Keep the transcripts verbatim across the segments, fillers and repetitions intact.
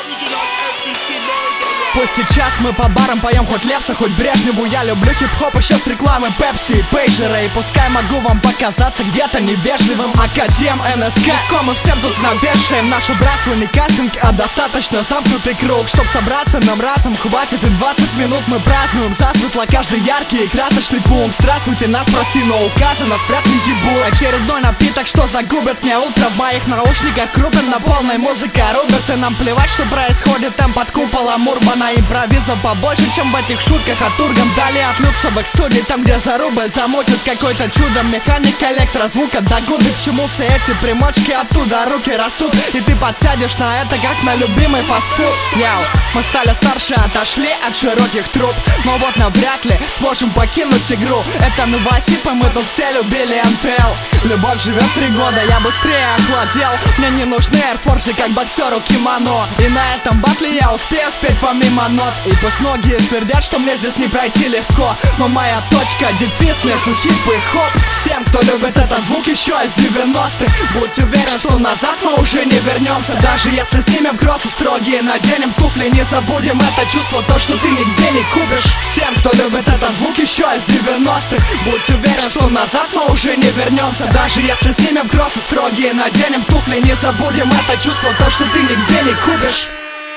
Пусть сейчас мы по барам поем хоть Лепса, хоть Брежневу. Я люблю хип-хоп еще с рекламы Пепси и Пейджера. И пускай могу вам показаться где-то невежливым, Академ, эн эс ка, ко мы всем тут навешаем. Нашу братство не кастинг, а достаточно замкнутый круг. Чтоб собраться нам разом, хватит и двадцать минут. Мы празднуем засветло каждый яркий и красочный пункт. Здравствуйте, нас прости, но указы нас вряд ли ебут. Очередной напиток, что загубит мне утро. В моих наушниках крупен на полной музыка рубят. И нам плевать, что происходит там под куполом Урбана. Импровиза побольше, чем в этих шутках от Урган. Дали от люксовых студий, там где зарубят, замутит какой-то чудо. Механик электрозвука, да гуды, к чему все эти примочки оттуда. Руки растут, и ты подсядешь на это, как на любимый фастфуд. Яу, мы стали старше, отошли от широких труб, но вот навряд ли сможем покинуть игру. Это Новосиб, и мы тут все любили эн тэ эл. Любовь живет три года, я быстрее охладел. Мне не нужны эйрфорсы, как боксеру кимоно. И на этом батле я успею спеть вам мимо нот. И пусть многие твердят, что мне здесь не пройти легко, но моя точка, дефис между хип и хоп. Всем, кто любит этот звук еще из девяностых, будь уверен, что назад мы уже не вернемся. Даже если снимем кроссы строгие, наденем туфли, не забудем это чувство, то, что ты нигде не купишь. Всем, кто любит этот звук еще из девяностых, будь уверен, что назад мы уже не вернемся. Даже если снимем кроссы строгие, наденем туфли, не забудем это чувство, то, что ты нигде не купишь.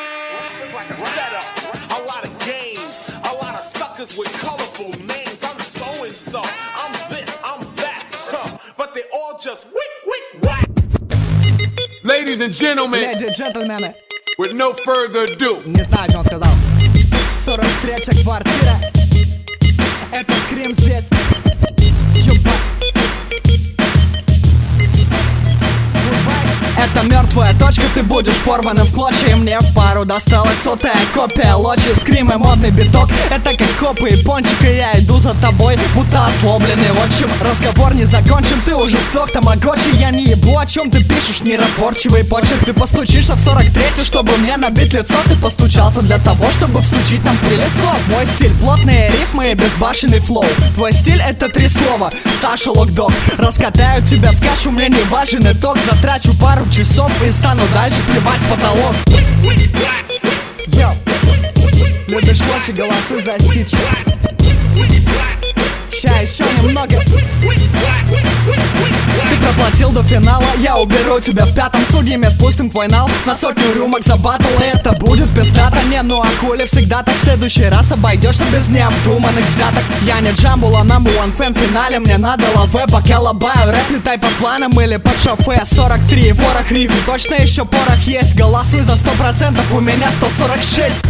With colorful names, I'm so and so, I'm this, I'm that, huh? But they all just wick, wick, whack. Ladies and gentlemen, леди и джентльмены, with no further ado, не знаю, что он сказал. сорок третья квартира, это скрим здесь. Юба. Это мертвая точка, ты будешь порванным в клочья. И мне в пару досталась сотая копия Лочи. Скрим и модный биток, это как копы и пончик. И я иду за тобой, будто ослобленный отчим. Разговор не закончен, ты уже сдох, тамагочи. Я не ебу, о чем ты пишешь, неразборчивый почерк. Ты постучишься в сорок третью, чтобы мне набить лицо. Ты постучался для того, чтобы всучить там пылесос. Мой стиль, плотные рифмы и безбашенный флоу. Твой стиль это три слова, Саша Локдог. Раскатаю тебя в кашу, мне не важен итог. Затрачу пару часов и стану дальше плевать в потолок. Йоу, любишь лучше, голосуй за стич. Ща еще немного. Ты проплатил до финала, я уберу тебя в пятом. Судьями спустим твой нал на сотню рюмок за батл. И это будет пиздато, не, ну а хули всегда так. В следующий раз обойдешься без необдуманных взяток. Я не Джамбула, number one фэм в финале. Мне надо лаве, пока лобаю. Рэп летай под планом или под шофе. сорок три, ворох рифм, точно еще порох есть. Голосуй за сто процентов, у меня сто сорок шесть.